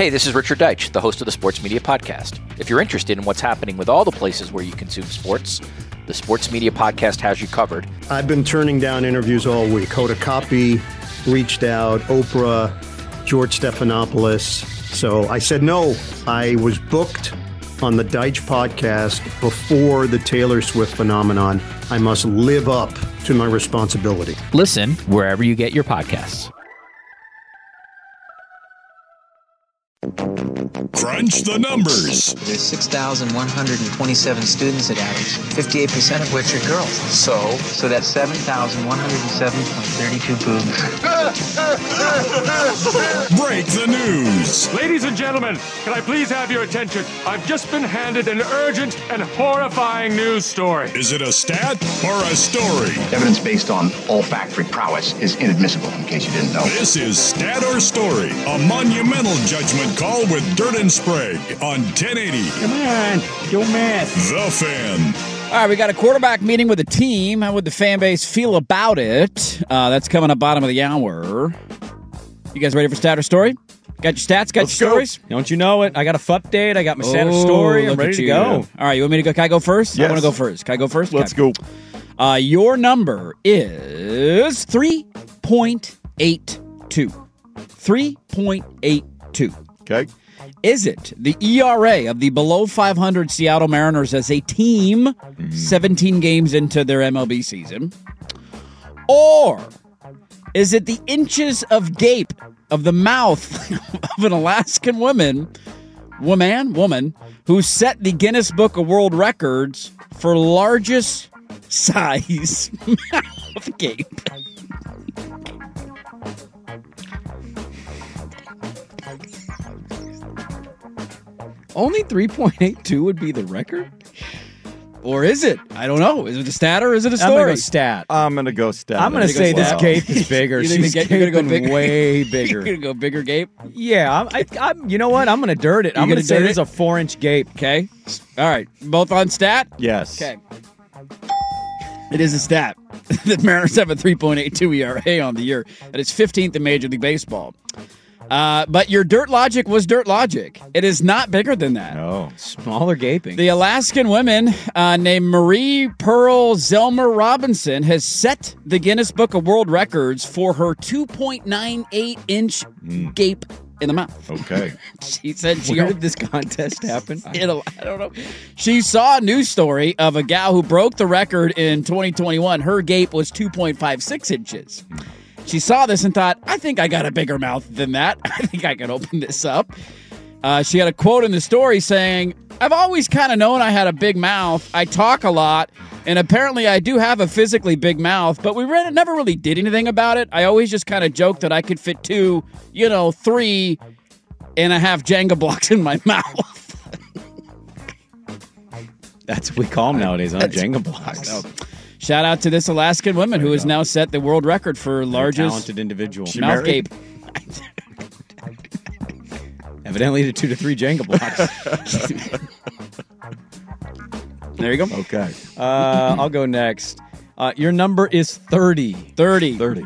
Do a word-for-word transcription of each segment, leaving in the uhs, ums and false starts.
Hey, this is Richard Deitch, the host of the Sports Media Podcast. If you're interested in what's happening with all the places where you consume sports, the Sports Media Podcast has you covered. I've been turning down interviews all week. Hoda Kotb reached out, Oprah, George Stephanopoulos. So I said no. I was booked on the Deitch podcast before the Taylor Swift phenomenon. I must live up to my responsibility. Listen wherever you get your podcasts. Crunch the numbers. There's six thousand one hundred twenty-seven students at Adams, fifty-eight percent of which are girls. So? So that's seven thousand one hundred seven point three two boobs. Break the news. Ladies and gentlemen, can I please have your attention? I've just been handed an urgent and horrifying news story. Is it a stat or a story? Evidence based on olfactory prowess is inadmissible, in case you didn't know. This is Stat or Story, a monumental judgment call with Dirt and Sprague on ten eighty. Come on, do math. The Fan. All right, we got a quarterback meeting with the team. How would the fan base feel about it? Uh, that's coming up bottom of the hour. You guys ready for Stat or Story? Got your stats? Got Let's your go. stories? Don't you know it? I got a F update. I got my Stat or Oh, Story. I'm look ready at to you. go. All right, you want me to go? Can I go first? I Yes. want to go first. Can I go first? Let's Okay. go. Uh, your number is three point eight two. three point eight two. Okay. Is it the E R A of the below five hundred Seattle Mariners as a team Mm-hmm. seventeen games into their M L B season? Or is it the inches of gape of the mouth of an Alaskan woman, woman, woman, who set the Guinness Book of World Records for largest size mouth gape? Only three point eight two would be the record? Or is it? I don't know. Is it a stat or is it a I'm going to story? go stat. I'm going to go stat. I'm going to go say stat. this gape is bigger. You think She's the gape- you're gonna go gaping bigger? way You're bigger. going to go bigger gape? Yeah, I'm, I, I'm, you know what? I'm going to dirt it. I'm You going gonna to say dirt this is it? a four-inch gape. Okay. All right. Both on stat? Yes. Okay. It is a stat. The Mariners have a three point eight two E R A on the year. That is fifteenth in Major League Baseball. Uh, but your dirt logic was dirt logic. It is not bigger than that. No. Smaller gaping. The Alaskan woman uh, named Marie Pearl Zelmer Robinson has set the Guinness Book of World Records for her two point nine eight inch gape in the mouth. Okay. She said she Where did this contest happen? I don't know. She saw a news story of a gal who broke the record in twenty twenty-one. Her gape was two point five six inches. She saw this and thought, I think I got a bigger mouth than that. I think I can open this up. Uh, she had a quote in the story saying, I've always kind of known I had a big mouth. I talk a lot, and apparently I do have a physically big mouth, but we re- never really did anything about it. I always just kind of joked that I could fit two, you know, three and a half Jenga blocks in my mouth. That's what we call them nowadays, huh? Jenga blocks. So, shout out to this Alaskan woman who has now set the world record for largest talented individual. She mouth married? gape. Evidently the two to three Jenga blocks. There you go. Okay. uh, I'll go next. Uh, your number is thirty. thirty. thirty.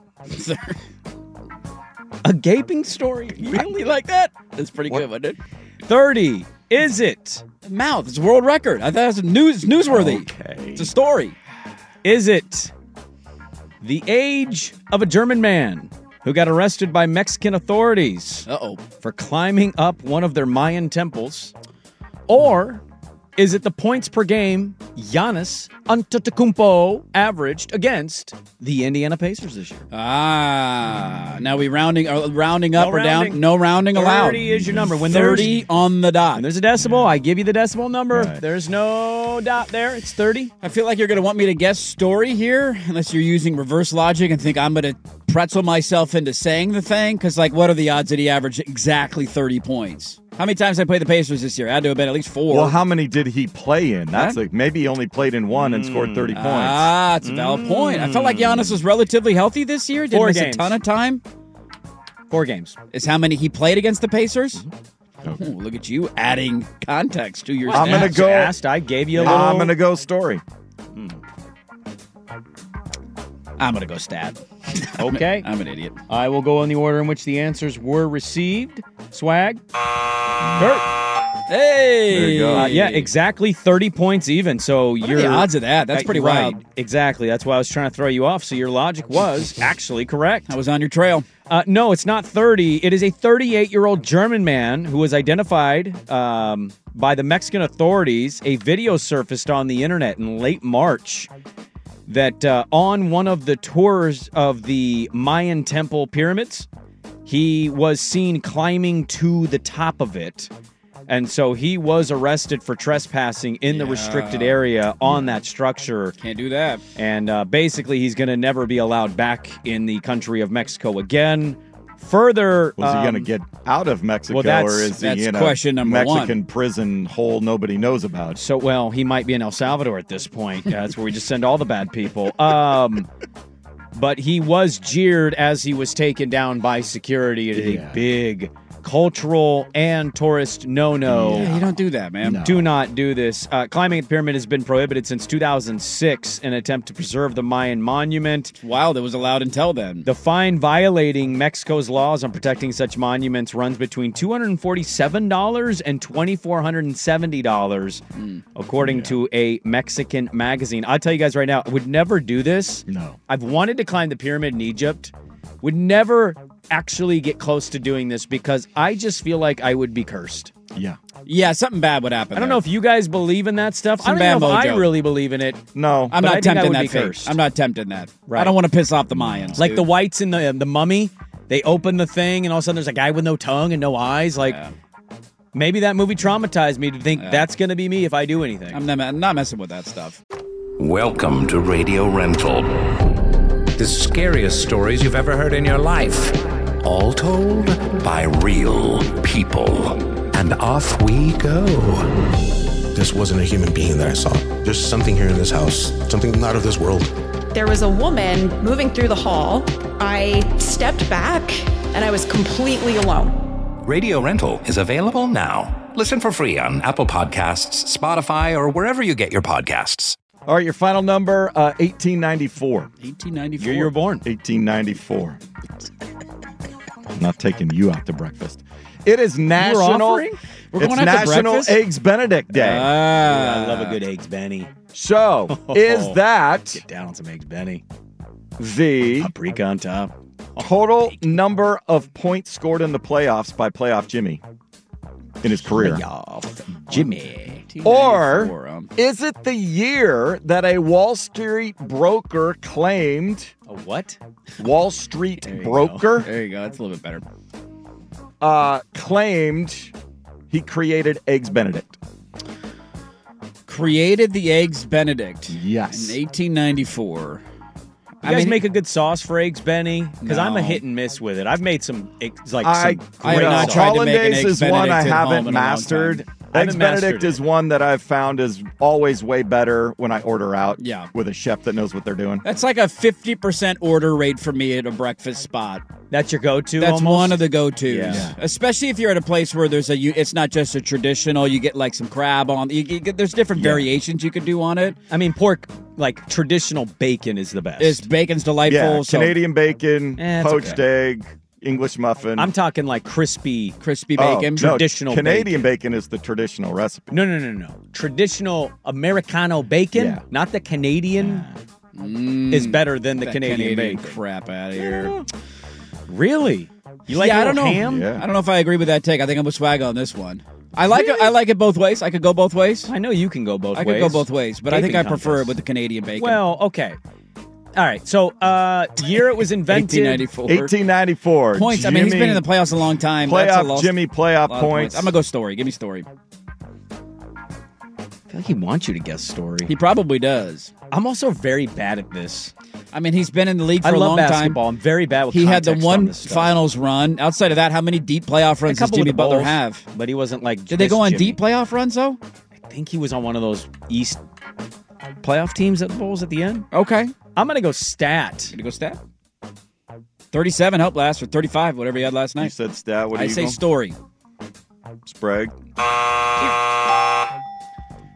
A gaping story? Really like that? That's pretty good, wasn't it? thirty. Is it? Mouth. It's a world record. I thought it was news, newsworthy. Okay. It's a story. Is it the age of a German man who got arrested by Mexican authorities Uh-oh. for climbing up one of their Mayan temples? Or is it the points per game Giannis Antetokounmpo averaged against the Indiana Pacers this year? Ah. Now we rounding uh, rounding up No or rounding. down? No rounding allowed. thirty is your number. When thirty there's, on the dot. when there's a decimal, I give you the decimal number. Right. There's no dot there. It's thirty. I feel like you're going to want me to guess story here, unless you're using reverse logic and think I'm going to pretzel myself into saying the thing. Because, like, what are the odds that he averaged exactly thirty points? How many times did I play the Pacers this year? I had to have been at least four. Well, how many did he play in? That's Huh? like maybe he only played in one and scored thirty points. Ah, it's a valid point. I felt like Giannis was relatively healthy this year. Didn't Four miss games. a ton of time. Four games. Is how many he played against the Pacers? Okay. Ooh, look at you adding context to your I'm gonna stats. go- Asked, I gave you a little. I'm going to go story. I'm going to go stat. Okay. I'm an idiot. I will go in the order in which the answers were received. Swag. Dirt. Hey. There you go. Uh, yeah, exactly thirty points even. So What you're are the odds of that? That's uh, pretty right. wild. Exactly. That's why I was trying to throw you off. So your logic was actually correct. I was on your trail. Uh, no, it's not thirty. It is a thirty-eight-year-old German man who was identified um, by the Mexican authorities. A video surfaced on the internet in late March that uh, on one of the tours of the Mayan temple pyramids, he was seen climbing to the top of it. And so he was arrested for trespassing in the Yeah. restricted area on that structure. Can't do that. And uh, basically, he's going to never be allowed back in the country of Mexico again. Further, Was he um, going to get out of Mexico, well, that's- or is that's he in a question number Mexican one. prison hole nobody knows about? So, well, he might be in El Salvador at this point. Uh, that's where we just send all the bad people. Um, but he was jeered as he was taken down by security. It is Yeah. a big cultural and tourist no-no. Yeah, you don't do that, man. No. Do not do this. Uh, climbing the pyramid has been prohibited since two thousand six in an attempt to preserve the Mayan monument. Wild. It was allowed until then. The fine violating Mexico's laws on protecting such monuments runs between two hundred forty-seven dollars and two thousand four hundred seventy dollars, Mm. according to a Mexican magazine. I'll tell you guys right now, I would never do this. No. I've wanted to climb the pyramid in Egypt. Would never actually get close to doing this because I just feel like I would be cursed. Yeah. Yeah, something bad would happen. I don't there. know if you guys believe in that stuff. Some I don't know bad if I mojo. really believe in it. No. I'm but I not think I tempting would that be fate. cursed. I'm not tempting that. Right. I don't want to piss off the Mayans. Like dude. the whites in the the mummy, they open the thing and all of a sudden there's a guy with no tongue and no eyes. Like Yeah. maybe that movie traumatized me to think Yeah. that's going to be me if I do anything. I'm not, I'm not messing with that stuff. Welcome to Radio Rental. The scariest stories you've ever heard in your life. All told by real people. And off we go. This wasn't a human being that I saw. There's something here in this house, something not of this world. There was a woman moving through the hall. I stepped back and I was completely alone. Radio Rental is available now. Listen for free on Apple Podcasts, Spotify, or wherever you get your podcasts. All right, your final number, uh, eighteen ninety-four. eighteen ninety-four. Year you were born. eighteen ninety-four. I'm not taking you out to breakfast. It is National. offering? We're it's going out to National breakfast? Eggs Benedict Day. Ah. I love a good eggs Benny. so, is that Get down on some eggs Benny. the Paprika on top. total number of points scored in the playoffs by Playoff Jimmy in his career? Jimmy. Or um, is it the year that a Wall Street broker claimed A what? Wall Street There you broker There you go. That's a little bit better. uh, claimed he created Eggs Benedict? Created the Eggs Benedict Yes. in eighteen ninety-four. You guys make a good sauce for eggs Benny? Because I'm a No. hit and miss with it. I've made some eggs, like I, some I great have not sauce. tried to make an Hollandaise Eggs is one I Benedict at home haven't in a long mastered. time. I Eggs haven't mastered Benedict it. is one that I've found is always way better when I order out Yeah. with a chef that knows what they're doing. That's like a fifty percent order rate for me at a breakfast spot. That's your go-to. That's almost? one of the go-tos. Yeah. Especially if you're at a place where there's a, you, it's not just a traditional, you get like some crab on, you, you get, there's different Yeah. variations you could do on it. I mean, pork, like traditional bacon, is the best. It's bacon's delightful. Yeah, so Canadian bacon, Eh, it's poached okay. egg, English muffin. I'm talking like crispy. crispy Oh, bacon. no, traditional Canadian bacon. is the traditional recipe. No, no, no, no. Traditional Americano bacon, Yeah. not the Canadian, is better than the That Canadian, Canadian bacon. crap out of here. Really? You like yeah, a I don't know. little ham? Yeah. I don't know if I agree with that take. I think I'm with Swag on this one. I like it. I like it both ways. I could go both ways. I know you can go both I ways. could go both ways, but I think I Bacon prefer it contest. with the Canadian bacon. Well, okay. All right. So, uh, year it was invented. eighteen ninety-four. eighteen ninety-four. Points. I mean, he's been in the playoffs a long time. That's a Playoff lost- Jimmy playoff lot of points. I'm gonna go story. Give me story. I feel like he wants you to guess story. He probably does. I'm also very bad at this. I mean, he's been in the league for I a love long basketball. time. I'm very bad with He had the context on one this stuff. finals run. Outside of that, how many deep playoff A runs does couple with Jimmy the Butler Bulls, have? But he wasn't like. Did they this go on Jimmy. deep playoff runs though? I think he was on one of those East playoff teams at the Bulls at the end. Okay. I'm gonna go stat. Gonna go stat. thirty-seven helped last, or thirty-five, whatever he had last You night. said stat. What do I you say go? story. Sprague.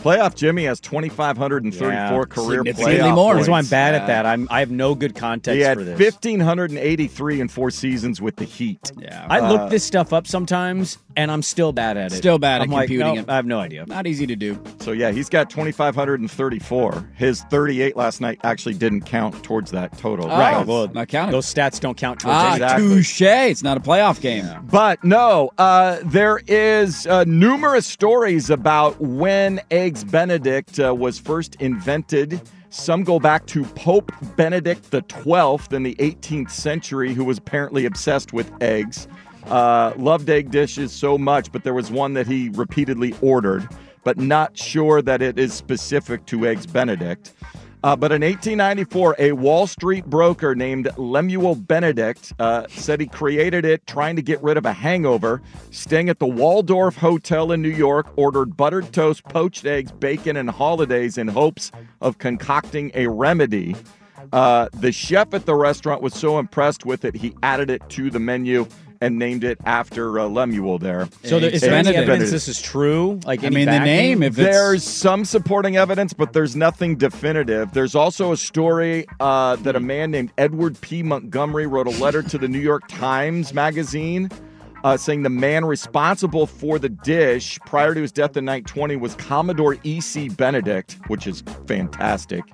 Playoff Jimmy has two thousand five hundred thirty-four Yeah, career significantly playoff more. points. That's why I'm bad Yeah. at that. I'm I have no good context He had for this. one thousand five hundred eighty-three in four seasons with the Heat. Yeah. I Uh, look this stuff up sometimes, and I'm still bad at it. Still bad at I'm like, computing nope, it. I have no idea. Not easy to do. So, yeah, he's got two thousand five hundred thirty-four. His thirty-eight last night actually didn't count towards that total. Oh, Right. Well, not counting. those stats don't count towards Ah, anything. Exactly. touche. It's not a playoff game. But no, uh, there is uh, numerous stories about when Eggs Benedict uh, was first invented. Some go back to Pope Benedict the twelfth in the eighteenth century, who was apparently obsessed with eggs. Uh, loved egg dishes so much, but there was one that he repeatedly ordered, but not sure that it is specific to Eggs Benedict. Uh, but in eighteen ninety-four, a Wall Street broker named Lemuel Benedict uh, said he created it trying to get rid of a hangover. Staying at the Waldorf Hotel in New York, ordered buttered toast, poached eggs, bacon, and holidays in hopes of concocting a remedy. Uh, the chef at the restaurant was so impressed with it, he added it to the menu and named it after uh, Lemuel there. So there, is there any evidence this is true? Like, I any mean, the backing? name, if it's... There's some supporting evidence, but there's nothing definitive. There's also a story uh, that a man named Edward P. Montgomery wrote a letter to the New York Times magazine uh, saying the man responsible for the dish prior to his death in nineteen twenty was Commodore E C. Benedict, which is fantastic.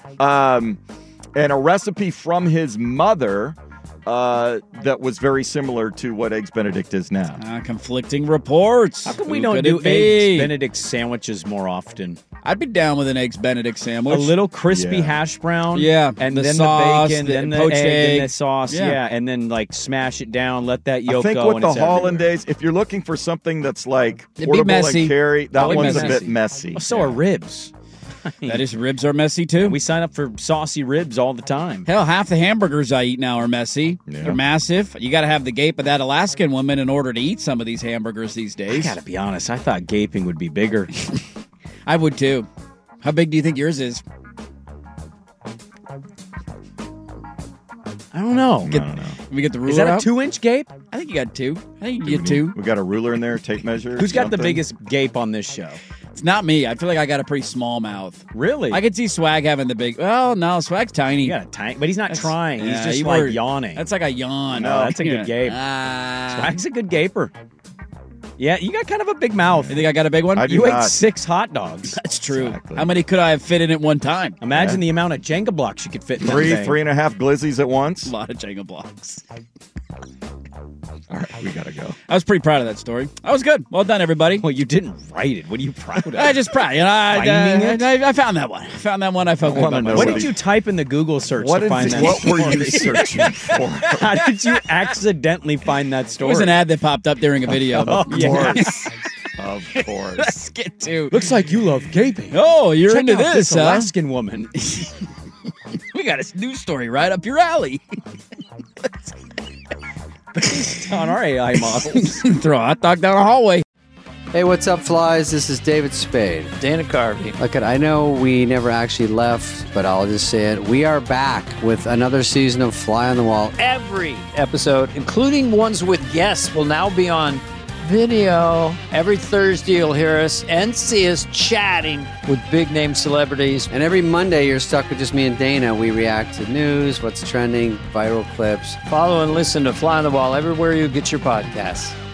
Um, and a recipe from his mother Uh, that was very similar to what Eggs Benedict is now. Uh, conflicting reports. How come we Who don't could do it be? Eggs Benedict sandwiches more often? I'd be down with an Eggs Benedict sandwich. A little crispy Yeah. hash brown. Yeah, And the then sauce, the bacon, the then the poached egg, egg. then the sauce. Yeah. Yeah. And then like smash it down, let that yolk I think go. with and the it's everywhere. hollandaise, if you're looking for something that's like It'd be portable messy. and carry, that It'd be one's messy. a bit messy. Well, so are ribs. That is, ribs are messy too. We sign up for saucy ribs all the time. Hell, half the hamburgers I eat now are messy. Yeah. They're massive. You got to have the gape of that Alaskan woman in order to eat some of these hamburgers these I days. gotta be honest, I thought gaping would be bigger. I would too. How big do you think yours is? I don't know. Get, I don't know. We get the ruler Is that a out? two-inch gape? I think you got two. I think Do you we get two. need- We got a ruler in there, tape measure. Who's got the something? biggest gape on this show? It's not me. I feel like I got a pretty small mouth. Really? I could see Swag having the big. Well, no, Swag's tiny. You got a tiny, but he's not That's- trying. He's yeah, just you like were- yawning. That's like a yawn. No, that's a good Yeah. gape. Ah. Swag's a good gaper. Yeah, you got kind of a big mouth. You think I got a big one? I do You ate not. six hot dogs. That's true. Exactly. How many could I have fit in at one time? Imagine the amount of Jenga blocks you could fit in Three, that thing. three and a half glizzies at once. A lot of Jenga blocks. All right, we gotta go. I was pretty proud of that story. That was good. Well done, everybody. Well, you didn't write it. What are you proud of? I just proud. You know, I, Finding uh, it? I, I found that one. I found that one. I felt I good wanna about know myself. What what did he- you type in the Google search What, to is, find that what were you story? searching for? How did you accidentally find that It story? was an ad that popped up during a video. Oh, Of yeah. course. Of course. Let's get to. Looks like you love gaping. Oh, you're Check into out this, this huh? Alaskan woman. We got a news story right up your alley. on our A I models. Throw a hot dog down a hallway. Hey, what's up, flies? This is David Spade. Dana Carvey. Look, I know we never actually left, but I'll just say it. We are back with another season of Fly on the Wall. Every episode, including ones with guests, will now be on video. Every Thursday, you'll hear us and see us chatting with big-name celebrities. And every Monday, you're stuck with just me and Dana. We react to news, what's trending, viral clips. Follow and listen to Fly on the Wall everywhere you get your podcasts.